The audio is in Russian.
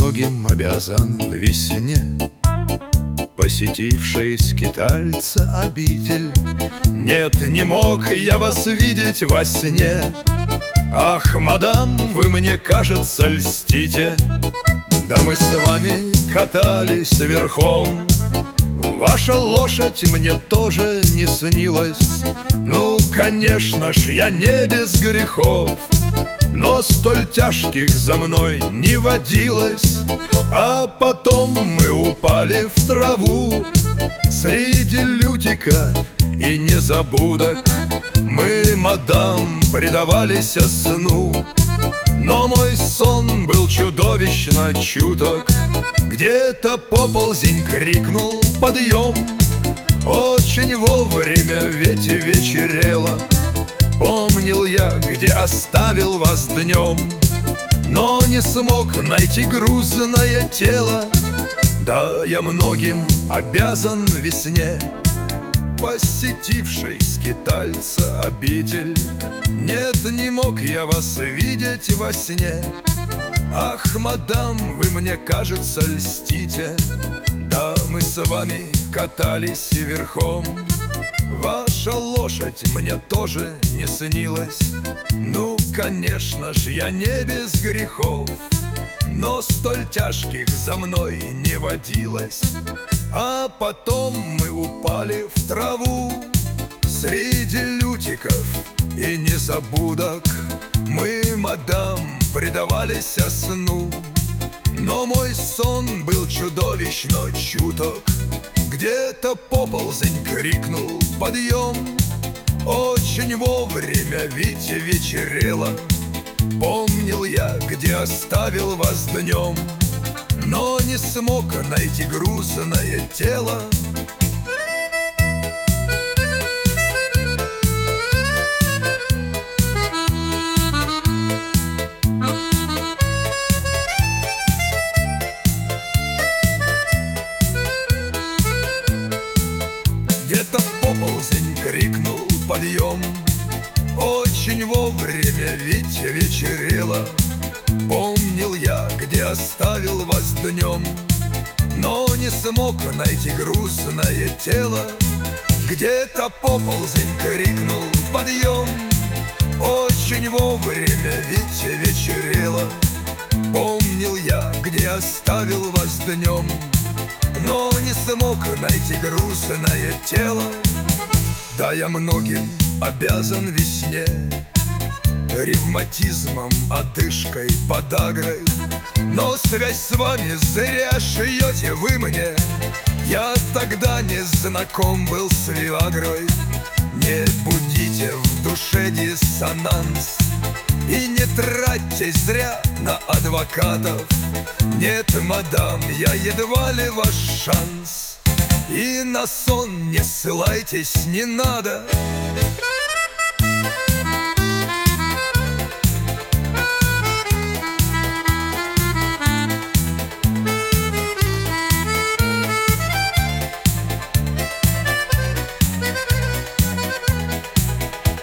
многим обязан весне, посетившей скитальца обитель. Нет, не мог я вас видеть во сне. Ах, мадам, вы мне, кажется, льстите. Да мы с вами катались верхом. Ваша лошадь мне тоже не снилась. Ну, конечно ж, я не без грехов, но столь тяжких за мной не водилось. А потом мы упали в траву среди лютика и незабудок. Мы, мадам, предавались сну, но мой сон был чудовищно чуток. Где-то поползень крикнул подъем. Очень вовремя, ведь вечерело. Помнил я, где оставил вас днем, но не смог найти грузное тело. Да, я многим обязан весне, посетившей скитальца обитель. Нет, не мог я вас видеть во сне. Ах, мадам, вы мне, кажется, льстите. Да, мы с вами катались верхом. Ваша лошадь мне тоже не снилась. Ну, конечно ж, я не без грехов, но столь тяжких за мной не водилось. А потом мы упали в траву среди лютиков и незабудок. Мы, мадам, предавались сну, но мой сон был чудовищно чуток. Где-то поползень крикнул подъем. Очень вовремя, ведь вечерело. Помнил я, где оставил вас днем, но не смог найти грузное тело. Где-то поползень крикнул подъем. Очень вовремя, ведь вечерело. Помнил я, где оставил вас днем, но не смог найти грузное тело. Где-то поползень крикнул подъем. Очень вовремя, ведь вечерело. Помнил я, где оставил вас днем, но не смог найти грузное тело. Да, я многим обязан весне, ревматизмом, одышкой, подагрой, но связь с вами зря шьете вы мне. Я тогда не знаком был с виагрой. Не будите в душе диссонанс и не тратьте зря на адвокатов. Нет, мадам, я едва ли ваш шанс. И на сон не ссылайтесь, не надо.